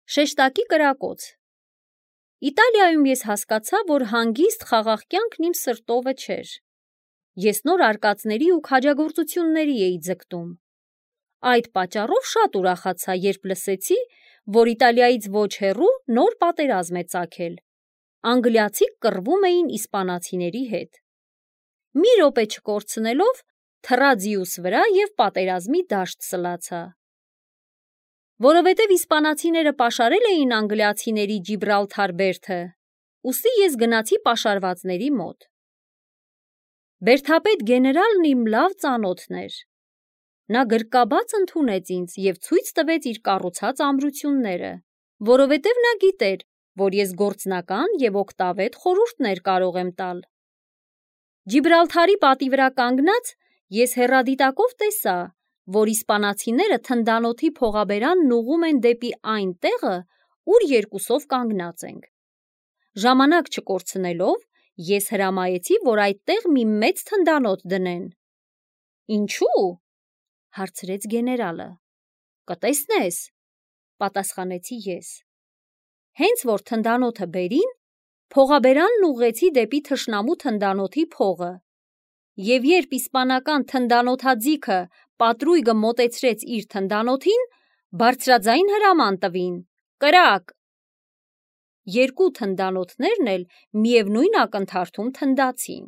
Շեշտակի կրակոց։ Իտալիայում ես հասկացա, որ հանգիստ խաղաղ կյանքն իմ սրտովը չէր։ Ես նոր արկածների ու քաջագործությունների էի ձգտում։ Այդ պատճառով շատ ուրախացա, երբ լսեցի, որ Իտալիայից ոչ հեռու նոր պատերազմ է ծագել։ Անգլիացիք կռվում էին իսպանացիների հետ։ Մի րոպե չկորցնելով, թռա ձիուս վրա և պատերազմի դաշտ սլացա։ Որովհետև իսպանացիները պաշարել էին անգլիացիների Ջիբրալթար բերդը, ուստի ես գնացի պաշարվածների մոտ։ Բերդապետ գեներալն իմ լավ ծանոթն էր։ Նա գրկաբաց ընդունեց ինձ և ցույց տվեց իր կառուցած ամրությունները, որովհետև նա գիտեր, որ ես գործնական և օգտավետ խորհուրդներ կարող եմ տալ։ Ջիբրալթարի պատի վրա կանգնած ես հեռադիտակով տեսա, որ իսպանացիները թնդանոթի փողաբերանն ուղղում են դեպի այն տեղը, ուր երկուսով կանգնած ենք։ Ժամանակ չկորցնելով, ես հրամայեցի, որ այդտեղ մի մեծ թնդանոթ դնեն։ Ինչու՞, հարցրեց գեներալը։ Կտեսնես, պատասխանեցի ես։ Հենց որ թնդանոթը բերին, փողաբերանն ուղղեցի դեպի թշնամու թնդանոթի փողը, և երբ իսպանական թնդանոթաձիգը պատրույգը մոտեցրեց իր թնդանոթին, բարձրաձայն հրաման տվին. կրակ։ Երկու թնդանոթներն էլ միևնույն ակնթարթում թնդացին։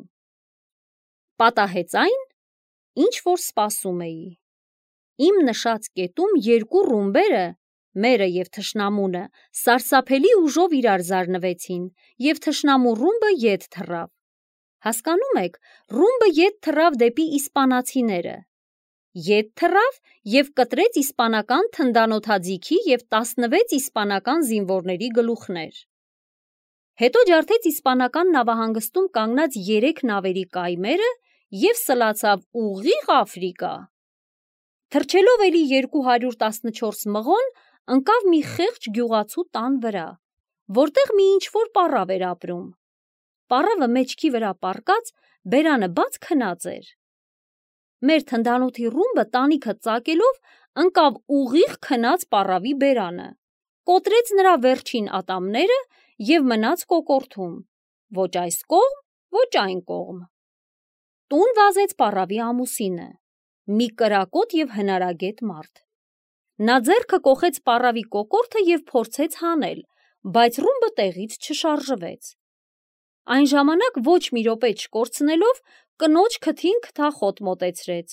Պատահեց այն, ինչ որ սպասում էի։ Իմ նշած կետում երկու ռումբերը, մերը և թշնամունը, սարսափելի ուժով իրար զարնվեցին, և թշնամու ռումբը ետ թռավ։ Հասկանում եք, ռումբը ետ թռավ դեպի իսպանացիները։ Ետ թռավ և կտրեց իսպանական թնդանոթաձիգի և 16 իսպանական զինվորների գլուխներ։ Հետո ջարդեց իսպանական նավահանգստում կանգնած 3 նավերի կայմերը և սլացավ ուղիղ Աֆրիկա։ Թռչելով էլի 214 մղոն, ընկավ մի խեղճ գյուղացու տան վրա, որտեղ մի ինչ-որ պառավ էր ապրում։ Պառավը մեջքի վրա պառկած, բերանը բաց քնած էր։ Մեր թնդանոթի ռումբը տանիքը ծակելով ընկավ ուղիղ քնած պառավի բերանը, կոտրեց նրա վերջին ատամները և մնաց կոկորդում, ոչ այս կողմ, ոչ այն կողմ։ Տուն վազեց պառավի ամուսինը, մի կրակոտ և հնարագետ մարդ։ Նա ձեռքը կոխեց պառավի կոկորդը և փորձեց հանել, բայց ռումբը տեղից չշարժվեց։ Այն ժամանակ ոչ մի րոպե չկորցնելով, կնոջ քթին քթախոտ մոտեցրեց։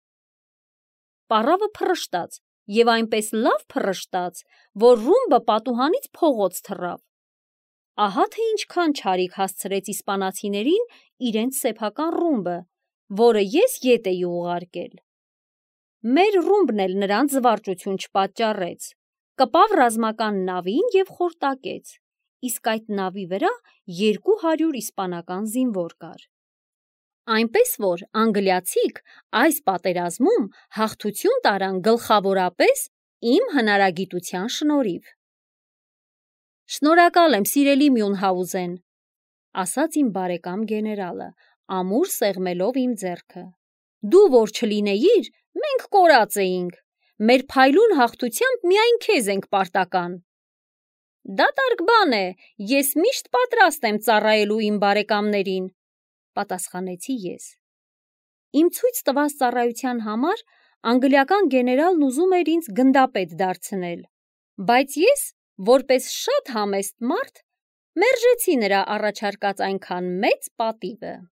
Պառավը փռշտաց և այնպես լավ փռշտաց, որ ռումբը պատուհանից փողոց թռավ։ Ահա թե ինչքան չարիք հասցրեց իսպանացիներին իրենց սեփական ռումբը, որը ես ետ էի ուղարկել։ Մեր ռումբն էլ նրանց զվարճություն չպատճառեց, կպավ ռազմական նավին և խորտակեց, իսկ այդ նավի վրա 200 իսպանական զինվոր կար։ Այնպես որ անգլիացիք այս պատերազմում հաղթություն տարան գլխավորապես իմ հնարագիտության շնորհիվ։ Շնորհակալ եմ, սիրելի Մյունհաուզեն, ասաց իմ բարեկամ գեներալը, ամուր սեղմելով իմ ձեռքը։ Դու որ չլինեիր, մենք կորած էինք։ Մեր փայլուն հաղթությամբ միայն քեզ ենք պարտական։ Դատարկ բան է, ես միշտ պատրաստ եմ ծառայելու իմ բարեկամներին, պատասխանեցի ես։ Իմ ցույց տված ծառայության համար անգլիական գեներալն ուզում էր ինձ գնդապետ դարձնել, բայց ես, որպես շատ համեստ մարդ, մերժեցի նրա առաջարկած այնքան մեծ պատիվը։